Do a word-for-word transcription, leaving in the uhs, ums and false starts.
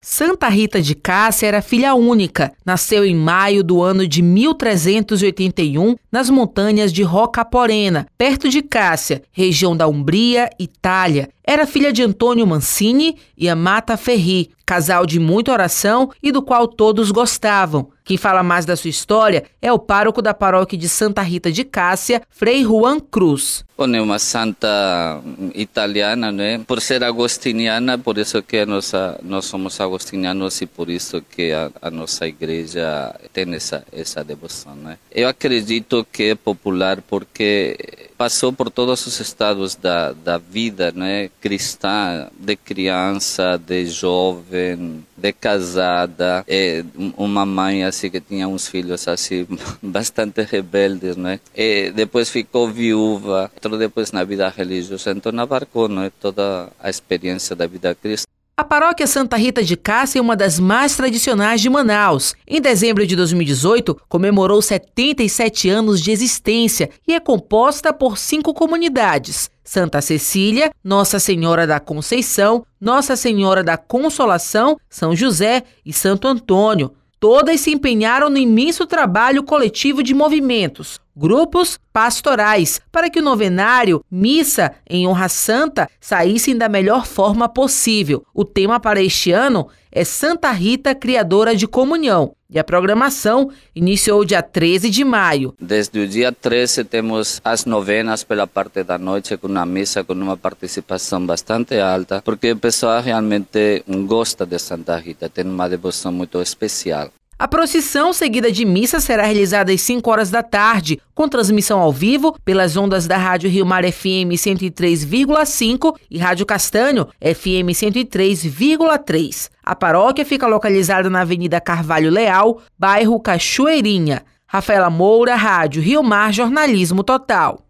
Santa Rita de Cássia era filha única. Nasceu em maio do ano de mil trezentos e oitenta e um, nas montanhas de Rocaporena, perto de Cássia, região da Umbria, Itália. Era filha de Antônio Mancini e Amata Ferri, casal de muita oração e do qual todos gostavam. Quem fala mais da sua história é o pároco da paróquia de Santa Rita de Cássia, Frei Juan Cruz. Bom, é uma santa italiana, né? Por ser agostiniana, por isso que a nossa, nós somos agostinianos e por isso que a, a nossa igreja tem essa, essa devoção, né? Eu acredito que é popular porque passou por todos os estados da, da vida, né? Cristã, de criança, de jovem, de casada, é uma mãe assim que tinha uns filhos assim bastante rebeldes, né? E depois ficou viúva, entrou depois na vida religiosa, então abarcou, né, toda a experiência da vida cristã. A paróquia Santa Rita de Cássia é uma das mais tradicionais de Manaus. Em dezembro de dois mil e dezoito, comemorou setenta e sete anos de existência e é composta por cinco comunidades: Santa Cecília, Nossa Senhora da Conceição, Nossa Senhora da Consolação, São José e Santo Antônio. Todas se empenharam no imenso trabalho coletivo de movimentos, grupos pastorais, para que o novenário, missa em honra santa, saíssem da melhor forma possível. O tema para este ano é Santa Rita, Criadora de Comunhão, e a programação iniciou dia treze de maio. Desde o dia treze temos as novenas pela parte da noite, com uma missa com uma participação bastante alta, porque o pessoal realmente gosta de Santa Rita, tem uma devoção muito especial. A procissão, seguida de missa, será realizada às cinco horas da tarde, com transmissão ao vivo pelas ondas da Rádio Rio Mar F M cento e três vírgula cinco e Rádio Castanho F M cento e três vírgula três. A paróquia fica localizada na Avenida Carvalho Leal, bairro Cachoeirinha. Rafaela Moura, Rádio Rio Mar, Jornalismo Total.